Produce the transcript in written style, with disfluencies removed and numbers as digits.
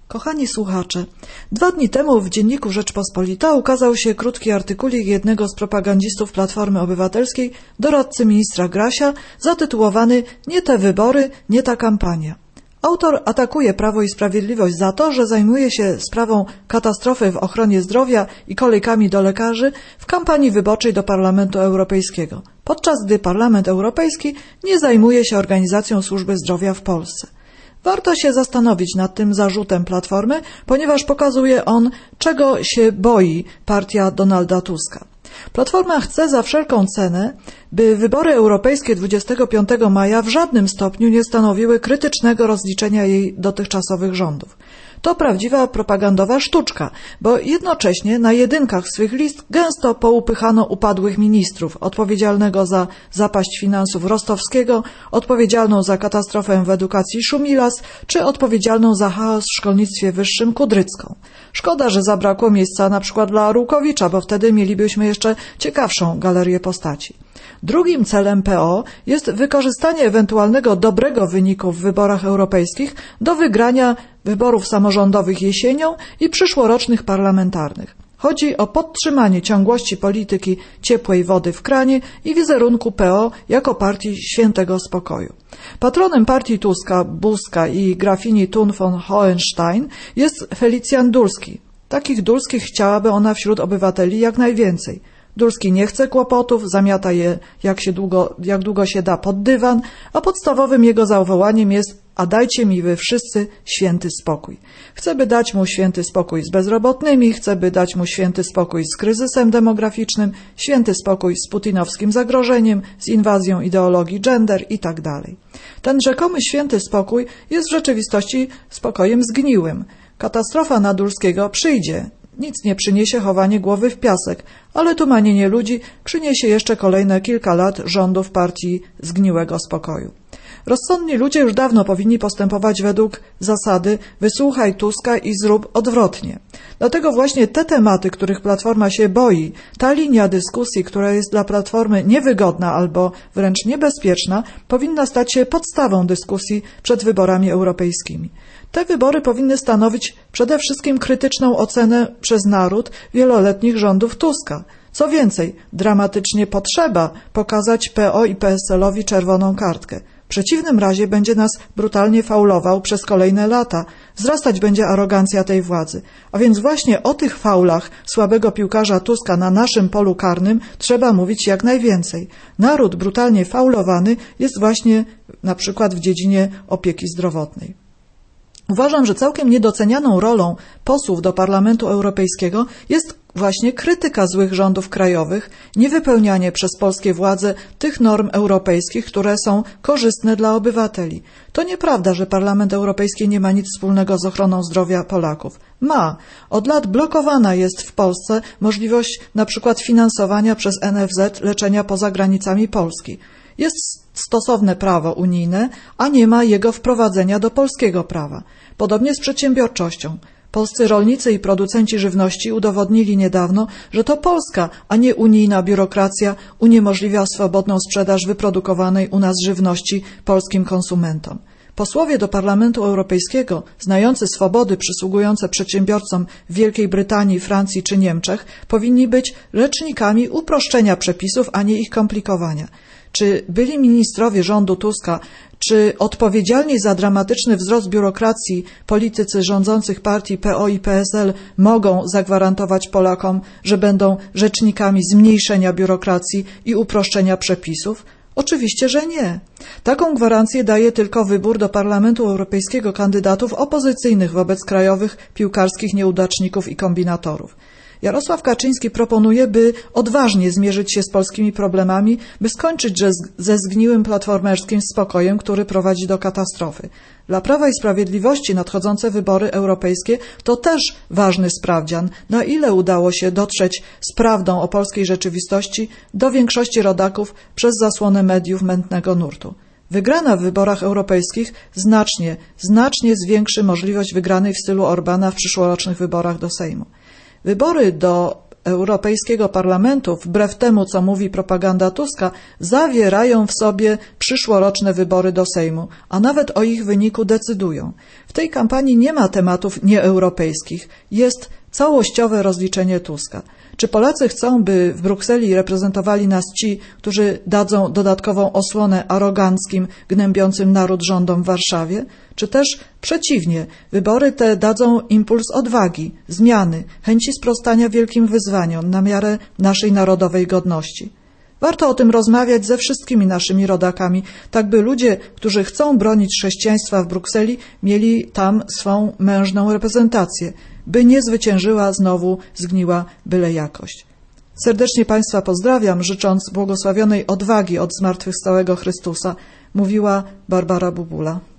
Kochani słuchacze, 2 dni temu w Dzienniku Rzeczpospolita ukazał się krótki artykulik jednego z propagandzistów Platformy Obywatelskiej, doradcy ministra Grasia, zatytułowany „Nie te wybory, nie ta kampania”. Autor atakuje Prawo i Sprawiedliwość za to, że zajmuje się sprawą katastrofy w ochronie zdrowia i kolejkami do lekarzy w kampanii wyborczej do Parlamentu Europejskiego, podczas gdy Parlament Europejski nie zajmuje się organizacją służby zdrowia w Polsce. Warto się zastanowić nad tym zarzutem Platformy, ponieważ pokazuje on, czego się boi partia Donalda Tuska. Platforma chce za wszelką cenę, by wybory europejskie 25 maja w żadnym stopniu nie stanowiły krytycznego rozliczenia jej dotychczasowych rządów. To prawdziwa propagandowa sztuczka, bo jednocześnie na jedynkach swych list gęsto poupychano upadłych ministrów, odpowiedzialnego za zapaść finansów Rostowskiego, odpowiedzialną za katastrofę w edukacji Szumilas, czy odpowiedzialną za chaos w szkolnictwie wyższym Kudrycką. Szkoda, że zabrakło miejsca na przykład dla Arłukowicza, bo wtedy mielibyśmy jeszcze ciekawszą galerię postaci. Drugim celem PO jest wykorzystanie ewentualnego dobrego wyniku w wyborach europejskich do wygrania wyborów samorządowych jesienią i przyszłorocznych parlamentarnych. Chodzi o podtrzymanie ciągłości polityki ciepłej wody w kranie i wizerunku PO jako partii świętego spokoju. Patronem partii Tuska, Buzka i grafini Thun von Hohenstein jest Felicjan Dulski. Takich Dulskich chciałaby ona wśród obywateli jak najwięcej. Dulski nie chce kłopotów, zamiata je jak długo się da pod dywan, a podstawowym jego zawołaniem jest: a dajcie mi wy wszyscy święty spokój. Chce, by dać mu święty spokój z bezrobotnymi, chce, by dać mu święty spokój z kryzysem demograficznym, święty spokój z putinowskim zagrożeniem, z inwazją ideologii gender itd. Ten rzekomy święty spokój jest w rzeczywistości spokojem zgniłym. Katastrofa na Dulskiego przyjdzie. Nic nie przyniesie chowanie głowy w piasek, ale tumanienie ludzi przyniesie jeszcze kolejne kilka lat rządów partii zgniłego spokoju. Rozsądni ludzie już dawno powinni postępować według zasady wysłuchaj Tuska i zrób odwrotnie. Dlatego właśnie te tematy, których Platforma się boi, ta linia dyskusji, która jest dla Platformy niewygodna albo wręcz niebezpieczna, powinna stać się podstawą dyskusji przed wyborami europejskimi. Te wybory powinny stanowić przede wszystkim krytyczną ocenę przez naród wieloletnich rządów Tuska. Co więcej, dramatycznie potrzeba pokazać PO i PSL-owi czerwoną kartkę. W przeciwnym razie będzie nas brutalnie faulował przez kolejne lata. Wzrastać będzie arogancja tej władzy. A więc właśnie o tych faulach słabego piłkarza Tuska na naszym polu karnym trzeba mówić jak najwięcej. Naród brutalnie faulowany jest właśnie na przykład w dziedzinie opieki zdrowotnej. Uważam, że całkiem niedocenianą rolą posłów do Parlamentu Europejskiego jest właśnie krytyka złych rządów krajowych, niewypełnianie przez polskie władze tych norm europejskich, które są korzystne dla obywateli. To nieprawda, że Parlament Europejski nie ma nic wspólnego z ochroną zdrowia Polaków. Ma. Od lat blokowana jest w Polsce możliwość na przykład finansowania przez NFZ leczenia poza granicami Polski. Jest stosowne prawo unijne, a nie ma jego wprowadzenia do polskiego prawa. Podobnie z przedsiębiorczością. Polscy rolnicy i producenci żywności udowodnili niedawno, że to polska, a nie unijna biurokracja uniemożliwia swobodną sprzedaż wyprodukowanej u nas żywności polskim konsumentom. Posłowie do Parlamentu Europejskiego, znający swobody przysługujące przedsiębiorcom w Wielkiej Brytanii, Francji czy Niemczech, powinni być rzecznikami uproszczenia przepisów, a nie ich komplikowania. Czy byli ministrowie rządu Tuska, czy odpowiedzialni za dramatyczny wzrost biurokracji politycy rządzących partii PO i PSL mogą zagwarantować Polakom, że będą rzecznikami zmniejszenia biurokracji i uproszczenia przepisów? Oczywiście, że nie. Taką gwarancję daje tylko wybór do Parlamentu Europejskiego kandydatów opozycyjnych wobec krajowych piłkarskich nieudaczników i kombinatorów. Jarosław Kaczyński proponuje, by odważnie zmierzyć się z polskimi problemami, by skończyć ze zgniłym platformerskim spokojem, który prowadzi do katastrofy. Dla Prawa i Sprawiedliwości nadchodzące wybory europejskie to też ważny sprawdzian, na ile udało się dotrzeć z prawdą o polskiej rzeczywistości do większości rodaków przez zasłonę mediów mętnego nurtu. Wygrana w wyborach europejskich znacznie zwiększy możliwość wygranej w stylu Orbana w przyszłorocznych wyborach do Sejmu. Wybory do Europejskiego Parlamentu, wbrew temu, co mówi propaganda Tuska, zawierają w sobie przyszłoroczne wybory do Sejmu, a nawet o ich wyniku decydują. W tej kampanii nie ma tematów nieeuropejskich, jest całościowe rozliczenie Tuska. Czy Polacy chcą, by w Brukseli reprezentowali nas ci, którzy dadzą dodatkową osłonę aroganckim, gnębiącym naród rządom w Warszawie? Czy też przeciwnie, wybory te dadzą impuls odwagi, zmiany, chęci sprostania wielkim wyzwaniom na miarę naszej narodowej godności? Warto o tym rozmawiać ze wszystkimi naszymi rodakami, tak by ludzie, którzy chcą bronić chrześcijaństwa w Brukseli, mieli tam swą mężną reprezentację, by nie zwyciężyła znowu zgniła byle jakość. Serdecznie Państwa pozdrawiam, życząc błogosławionej odwagi od zmartwychwstałego Chrystusa, mówiła Barbara Bubula.